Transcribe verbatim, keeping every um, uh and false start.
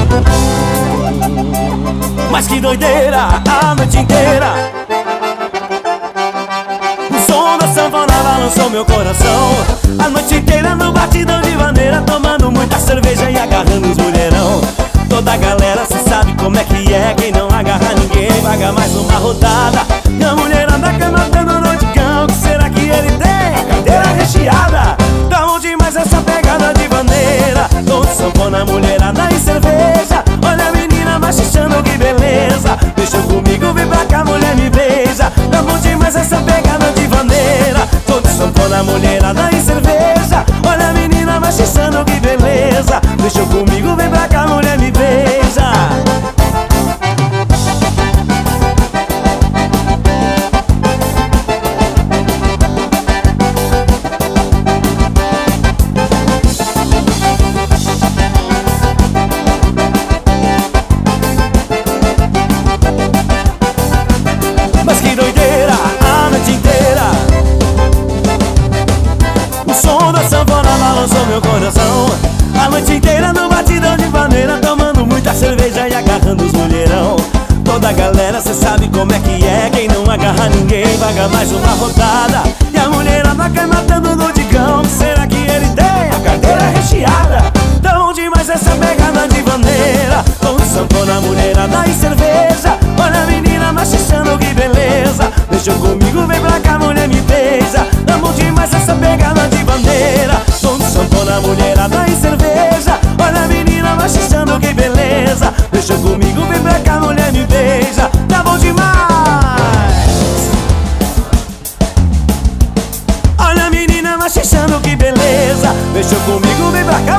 Mas que doideira, a noite inteira o som da sanfona balançou meu coração. A noite inteira no batidão de vaneira, tomando muita cerveja e agarrando os mulherão. Toda a galera cê sabe como é que é, quem não agarra ninguém paga mais uma rodada. E a mulherada cantando no noticão, que será que ele tem? A carteira recheada. Da onde mais essa pegada de vaneira? Com sanfona, mulherada e cerveja. Olha a menina machichando, que beleza. Deixa comigo, vem pra cá, mulher, me beija. Da onde mais essa pegada de vaneira? Com sanfona, mulherada e cerveja. Olha a menina machichando, que beleza. Deixa comigo, vem pra cá, mulher, me beija. Mas que doideira, a noite inteira o som da sanfona balançou meu coração. A noite inteira no batidão de vaneira, tomando muita cerveja e agarrando os mulherão. Toda a galera cê sabe como é que é, quem não agarra ninguém paga mais uma rodada. E a mulherada cai matando no digão, que será que ele tem? A carteira recheada. Da onde mais essa pegada de vaneira? Com sanfona, mulherada e cerveja. Olha a menina machichando, que beleza. Deixa comigo, vem pra cá, mulher, me beija. Da onde mais essa pegada de vaneira? Com sanfona, mulherada e cerveja. Olha a menina machichando, que beleza. Deixa comigo, vem pra cá, mulher, me beija. Tá bom demais. Olha a menina machichando, que beleza. Deixa comigo, vem pra cá,